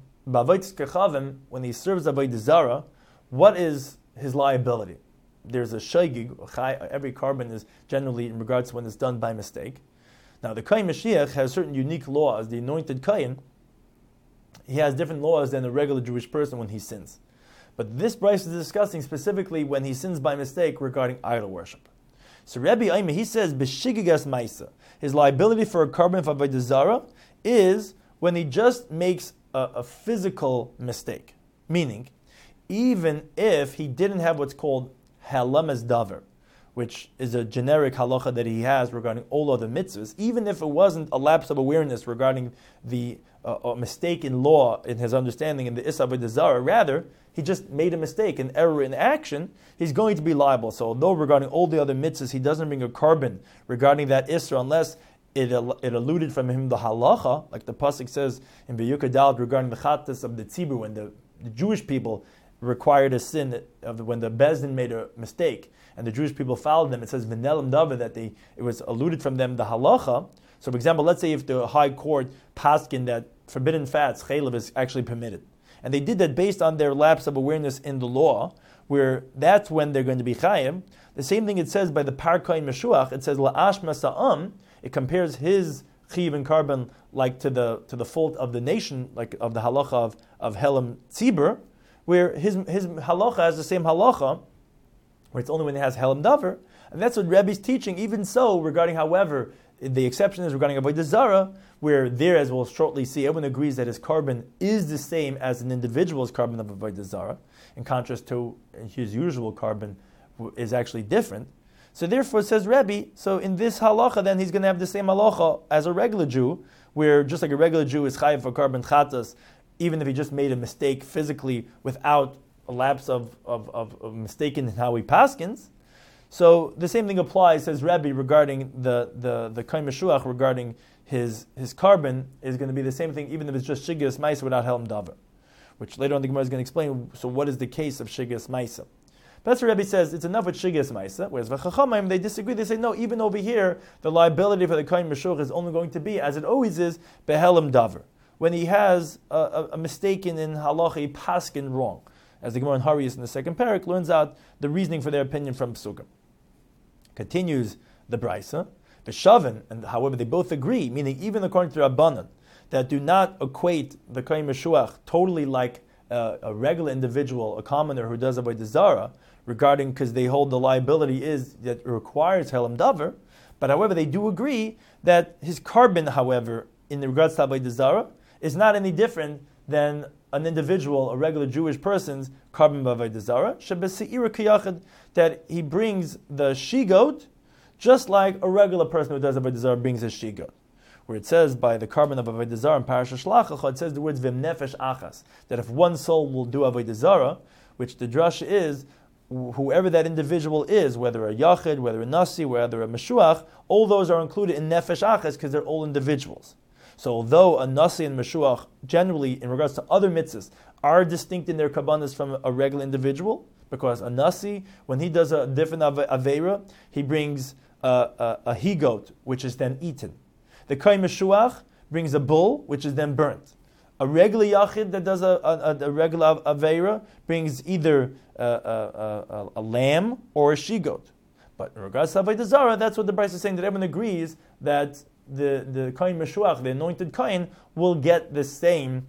when he serves avodah zarah, what is his liability? There's a shaygig, every carbon is generally in regards to when it's done by mistake. Now the Kayin Mashiach has certain unique laws. The anointed Kayin, he has different laws than a regular Jewish person when he sins. But this Brisa is discussing specifically when he sins by mistake regarding idol worship. So Rabbi Aimah, he says, B'shigigas Maisa, his liability for a carbon of avodah zarah is when he just makes a, a physical mistake. Meaning, even if he didn't have what's called halamas davar, which is a generic halacha that he has regarding all other mitzvahs, even if it wasn't a lapse of awareness regarding the uh, a mistake in law in his understanding in the Issa avodah zarah, rather, he just made a mistake, an error in action, he's going to be liable. So although regarding all the other mitzvahs, he doesn't bring a carbon regarding that Issa unless It, it eluded from him the halacha, like the pasuk says in Beyuka Dalet regarding the chattas of the tzibur, when the, the Jewish people required a sin of the, when the Bezdin made a mistake and the Jewish people followed them. It says v'nelam davar that they it was eluded from them the halacha. So, for example, let's say if the high court paskin that forbidden fats chaylev is actually permitted, and they did that based on their lapse of awareness in the law, where that's when they're going to be chayim. The same thing it says by the Parkain Meshuach. It says la'ash masa'am. It compares his chiv and carbon like to the to the fault of the nation, like of the halacha of, of Helam Tzibur, where his his halacha has the same halacha, where it's only when it has Helam Davar. And that's what Rebbe's teaching. Even so, regarding, however, the exception is regarding Avodah Zarah, where there, as we'll shortly see, everyone agrees that his carbon is the same as an individual's carbon of Avodah Zarah, in contrast to his usual carbon is actually different. So therefore, says Rebbe, so in this halacha, then he's going to have the same halacha as a regular Jew, where just like a regular Jew is chayiv for carbon chatas, even if he just made a mistake physically without a lapse of, of, of, of mistaken in how he paskins. So the same thing applies, says Rebbe, regarding the the the Kohen Meshuach, regarding his his carbon is going to be the same thing, even if it's just shigas ma'isa without helm davar, which later on the Gemara is going to explain. So what is the case of shigas ma'isa? But that's what Rebbe says. It's enough with shigas ma'isa. Whereas v'chachamim they disagree. They say no. Even over here, the liability for the Kohen Meshuach is only going to be, as it always is, behelm davar, when he has a, a, a mistaken in halacha, paskin wrong. As the Gemara in Harius in the second parak learns out the reasoning for their opinion from Psukim. Continues the Brisa, the Shavin, and however they both agree, meaning even according to Rabbanan, that do not equate the Kohen Meshuach totally like uh, a regular individual, a commoner who does Avodah Zarah, regarding, because they hold the liability is that it requires Helam Davar, but however they do agree that his carbon, however, in regards to Avodah Zarah, is not any different than an individual, a regular Jewish person's carbon b'Avodah Zarah, shebeseira kiyachid, that he brings the she-goat just like a regular person who does Avodah Zarah brings a she-goat. Where it says by the carbon of Avodah Zarah in Parashat Shlach Lecha, it says the words v'im nefesh achas, that if one soul will do Avodah Zarah, which the drush is, whoever that individual is, whether a yachid, whether a nasi, whether a meshuach, all those are included in nefesh achas because they're all individuals. So although a nasi and meshuach generally, in regards to other mitzvahs, are distinct in their kabbanas from a regular individual, because a nasi, when he does a different aveira, he brings a, a, a he-goat, which is then eaten. The kohen meshuach brings a bull, which is then burnt. A regular yachid that does a, a, a regular aveira brings either a, a, a, a lamb or a she-goat. But in regards to Avodah Zarah, that's what the Brisa is saying, that everyone agrees that the, the Kohen Meshuach, the anointed Kohen, will get the same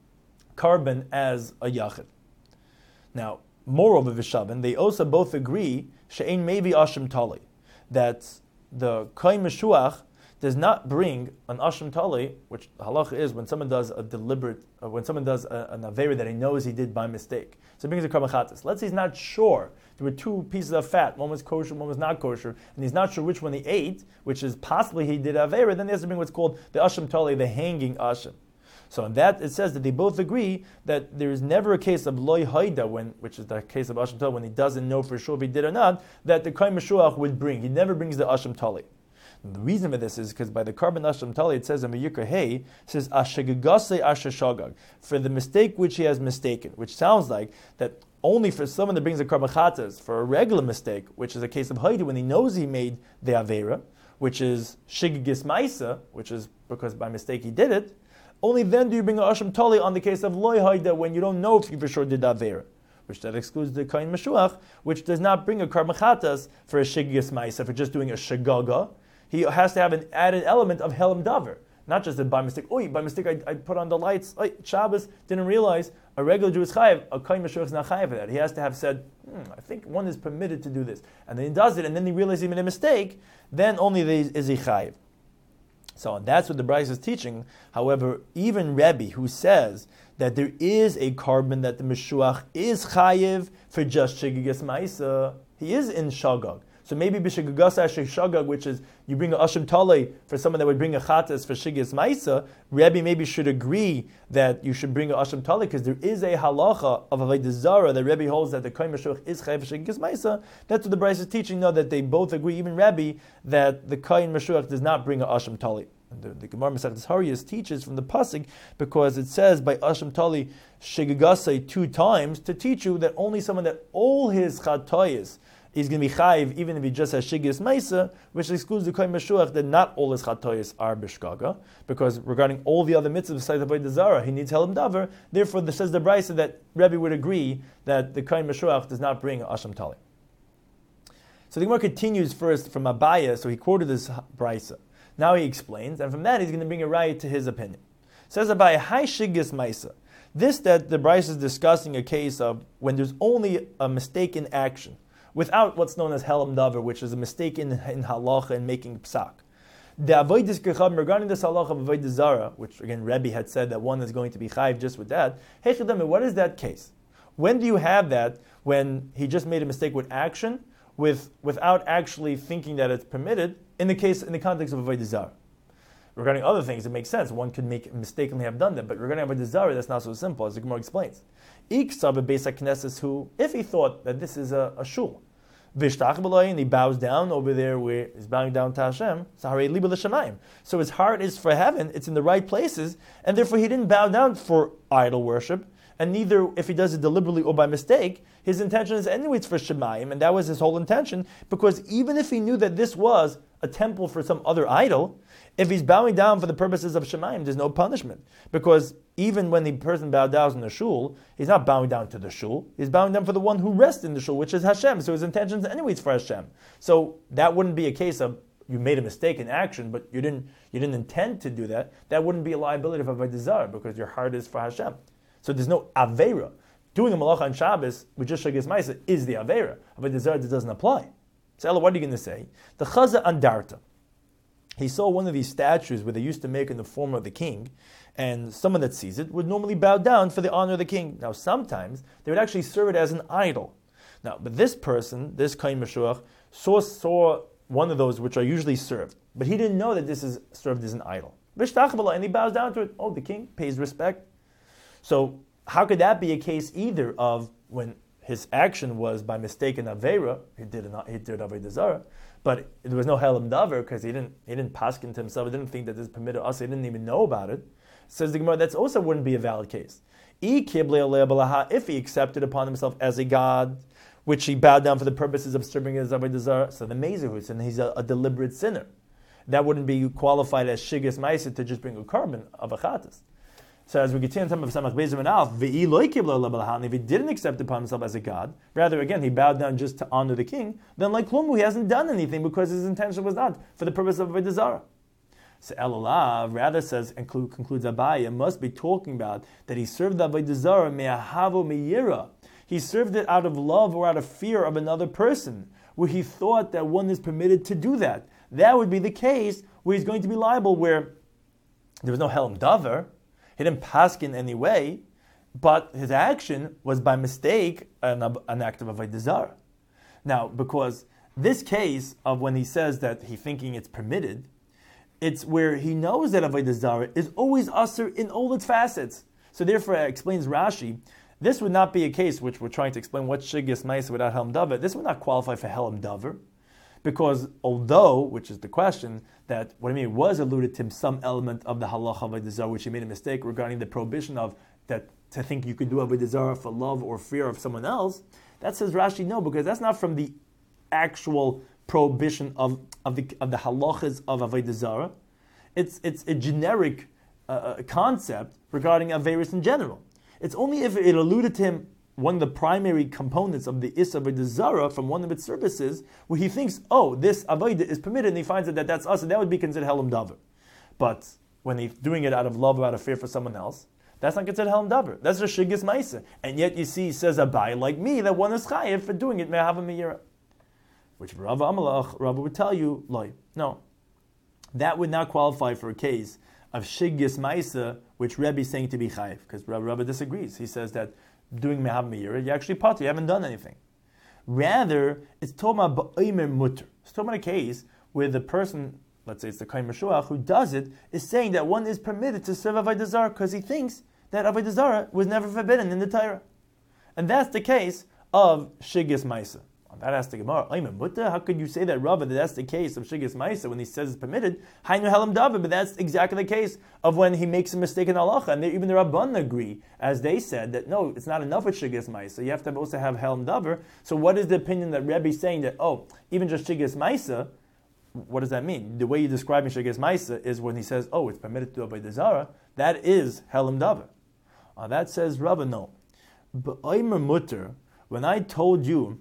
carbon as a Yachid. Now, moreover, Vishavan, they also both agree, She'ein maybe Ashim Tali, that the Kohen Meshuach does not bring an Ashim Tali, which the halacha is when someone does a deliberate, uh, when someone does a, an Aveira that he knows he did by mistake. So he brings a Karban Chatas. Let's say he's not sure. There were two pieces of fat, one was kosher, one was not kosher, and he's not sure which one he ate, which is possibly he did Aveira, then he has to bring what's called the Ashim Tali, the hanging Ashim. So in that, it says that they both agree that there is never a case of loy haida, when, which is the case of Ashim Tali, when he doesn't know for sure if he did or not, that the Kohen Meshuach would bring. He never brings the Ashim Tali. And the reason for this is because by the carbon Ashim Tali, it says in Vayikra Hey, it says Ashagagase Ashashagag, for the mistake which he has mistaken, which sounds like that only for someone that brings a carbon chatas, for a regular mistake, which is a case of haida, when he knows he made the Aveira, which is Shigigis Maisa, which is because by mistake he did it, only then do you bring a Ashim Tali on the case of Loy Haida, when you don't know if you for sure did Aveira, which that excludes the Kohen Meshuach, which does not bring a carbon chatas for a Shigigis Maisa, for just doing a Shagaga. He has to have an added element of Helam Davar. Not just that by mistake, oh, by mistake I, I put on the lights, oy, Shabbos, didn't realize a regular Jew is chayiv, a Kohen Meshuach is not chayiv for that. He has to have said, hmm, I think one is permitted to do this. And then he does it, and then he realizes he made a mistake, then only is he chayiv. So and that's what the Brisa is teaching. However, even Rebbe, who says that there is a carbon that the Meshuach is chayiv for just Shigigas Maisa, he is in Shagag. So maybe b'shegagasa shagag, which is you bring a ashim tali for someone that would bring a chatas for shigas ma'isa, Rebbe maybe should agree that you should bring a ashim tali because there is a halacha of avodah zarah that Rebbe holds that the kohen meshuach is chayav for shigas ma'isa. That's what the Brisa is teaching. No, that they both agree, even Rebbe, that the kohen meshuach does not bring a ashim tali. The, the Gemara Masechet Harius teaches from the pasuk because it says by ashim tali shegagasa two times to teach you that only someone that all his chatayis he's going to be chayiv even if he just has shigas meisa, which excludes the kohen meshuach that not all his chatoyis are b'shgaga, because regarding all the other mitzvahs besides avodah zarah, he needs helam davar. Therefore, this says the Brisa that Rebbe would agree that the kohen meshuach does not bring asham tali. So the Gemara continues first from Abaya, so he quoted this Brisa. Now he explains, and from that he's going to bring a raya to his opinion. Says Abaya, hi shigas meisa. This that the Brisa is discussing a case of when there's only a mistaken action, without what's known as helam davar, which is a mistake in, in halacha and making psak. The avodas kechavim, regarding this halacha of avodas zara, which again Rebbe had said that one is going to be chayiv just with that. Hechidami, what is that case? When do you have that? When he just made a mistake with action, with without actually thinking that it's permitted. In the case, in the context of avodas zara. Regarding other things, it makes sense. One could make mistakenly have done that, but regarding avodas zara, that's not so simple, as the Gemara explains. Iksav beis haknesses, who, if he thought that this is a, a shul, vishtach b'loy, and he bows down over there where he's bowing down to Hashem, so his heart is for heaven, it's in the right places, and therefore he didn't bow down for idol worship, and neither, if he does it deliberately or by mistake, his intention is anyways for Shemayim, and that was his whole intention, because even if he knew that this was a temple for some other idol, if he's bowing down for the purposes of Shemayim, there's no punishment. Because even when the person bowed down in the shul, he's not bowing down to the shul, he's bowing down for the one who rests in the shul, which is Hashem. So his intention is anyways for Hashem. So that wouldn't be a case of you made a mistake in action, but you didn't you didn't intend to do that. That wouldn't be a liability of avodah zara, because your heart is for Hashem. So there's no aveira. Doing a malacha on Shabbos with just Shigis Maisa is the aveira. Avodah zara doesn't apply. So Ella, what are you going to say? The Chaza Andarta. He saw one of these statues where they used to make in the form of the king, and someone that sees it would normally bow down for the honor of the king. Now, sometimes they would actually serve it as an idol. Now, but this person, this Kain Meshuach, saw, saw one of those which are usually served, but he didn't know that this is served as an idol. And he bows down to it. Oh, the king pays respect. So, how could that be a case either of when his action was by mistake in Aveira, he did an, he did Avodah Zara, but there was no Helam Davar because he didn't he didn't paskin to himself, he didn't think that this is permitted us, he didn't even know about it. Says the Gemara, that also wouldn't be a valid case. If he accepted upon himself as a god, which he bowed down for the purposes of serving as Avodah Zara, so the Mezehus, and he's a, a deliberate sinner. That wouldn't be qualified as Shigas Ma'aseh to just bring a carbon of a Chatas. So as we continue in time of Samach Beis and Alf, if he didn't accept upon himself as a god, rather again he bowed down just to honor the king, then like Klumu, he hasn't done anything because his intention was not for the purpose of Avodah Zara. So Elulav rather says and concludes Abaye must be talking about that he served the Avodah Zara me'ahavo me'yira. He served it out of love or out of fear of another person, where he thought that one is permitted to do that. That would be the case where he's going to be liable, where there was no Helam Davar. He didn't paskin in any way, but his action was by mistake an, an act of avodah zara. Now, because this case of when he says that he's thinking it's permitted, it's where he knows that avodah zara is always usher in all its facets. So therefore, explains Rashi, this would not be a case which we're trying to explain what shigas ma'aseh without helam davar. This would not qualify for helam davar. Because although, which is the question, that what I mean was alluded to some element of the halacha of avodah zara, which he made a mistake regarding the prohibition of that to think you could do avodah zara for love or fear of someone else. That says Rashi no, because that's not from the actual prohibition of of the of the halachas of avodah zara. It's it's a generic uh, concept regarding averis in general. It's only if it alluded to him. One of the primary components of the Issa Avodah Zara from one of its services, where he thinks, oh, this Avodah is permitted, and he finds that, that that's us, and that would be considered Helam Davar. But when he's doing it out of love or out of fear for someone else, that's not considered Helam Davar. That's a Shigis Ma'aseh. And yet you see, says Abai, like me, that one is Chayev for doing it, Me'ahava Me'yira. Which Rav Amalach, Rav would tell you, Loi, no. That would not qualify for a case of Shigis Ma'aseh, which Rebbe is saying to be Chayev, because Rav Rabbah disagrees. He says that doing mehav me'yira, you actually potter, you haven't done anything. Rather, it's toma ba'omer mutter. It's toma a case where the person, let's say it's the Kain Meshuach, who does it, is saying that one is permitted to serve avodah zara because he thinks that avodah zara was never forbidden in the Torah. And that's the case of Shigis Ma'aseh. That has to Gemara. How could you say that, Rabba, that that's the case of Shigis Ma'aseh when he says it's permitted? Hainu Helam Davar, but that's exactly the case of when he makes a mistake in halacha. And they, even the Rabban agree, as they said, that no, it's not enough with Shigis Ma'aseh. You have to also have Helam Davar. So what is the opinion that Rebbe is saying that, oh, even just Shigis Ma'aseh, what does that mean? The way you describe Shigis Ma'aseh is when he says, oh, it's permitted to do avodah zara, that is Helam Davar. Uh, that says Rabba, no. But Oimer Mutter, when I told you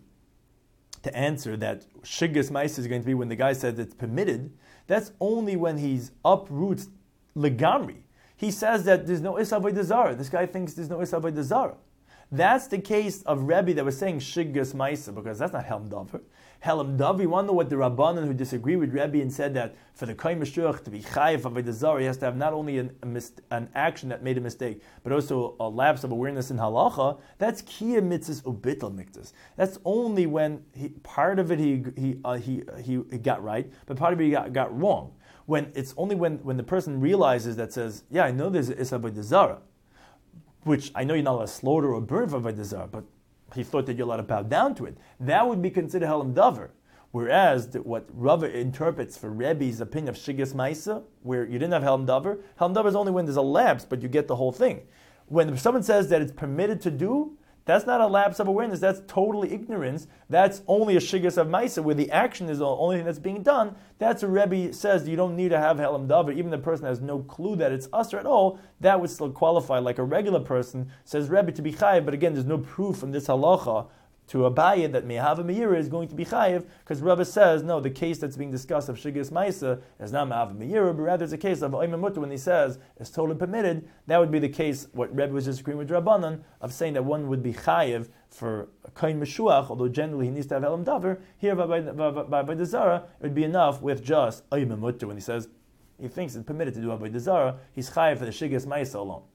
to answer that Shigis Ma'aseh is going to be when the guy says it's permitted, that's only when he's uproots legamri. He says that there's no Issa Avodah Zara. This guy thinks there's no Issa Avodah Zara. That's the case of Rebbe that was saying Shiggas Maisa, because that's not Helm Davar. Helm Davar, you want to know what the Rabbanan who disagree with Rebbe and said that for the Kohen Meshuach to be Chayiv Avodah Zarah, he has to have not only an, a mis- an action that made a mistake, but also a lapse of awareness in Halacha. That's Kiyah Mitzvahs Ubitl Mitzvahs. That's only when he, part of it he he, uh, he he he got right, but part of it he got, got wrong. When it's only when, when the person realizes that says, yeah, I know there's Issa Avodah Zarah, which I know you're not allowed to slaughter or burn for Avodah Zarah, but he thought that you're allowed to bow down to it. That would be considered Helm Davar. Whereas the, what Rava interprets for Rebbe's opinion of Shigas Maisa, where you didn't have Helm Davar, Helm Davar is only when there's a lapse, but you get the whole thing. When someone says that it's permitted to do, that's not a lapse of awareness, that's totally ignorance. That's only a Shigas of Maisa, where the action is the only thing that's being done. That's what Rebbe says, you don't need to have Helm Davar. Even the person has no clue that it's Asr at all, that would still qualify like a regular person, says Rebbe to be Chayiv, but again, there's no proof from this halacha to Abaye that Mehava Meira is going to be Chayiv, because Rebbe says, no, the case that's being discussed of Shigas Maisa is not Mehava Meira, but rather it's a case of Oimim Mutter when he says it's totally permitted. That would be the case, what Rebbe was disagreeing with Rabbanan, of saying that one would be Chayiv for a Kohen Meshuach, although generally he needs to have Helm Davar. Here, by Avodah Zarah, it would be enough with just Oimim Mutter when he says he thinks it's permitted to do Avodah Zarah, he's Chayiv for the Shigas Maisa alone.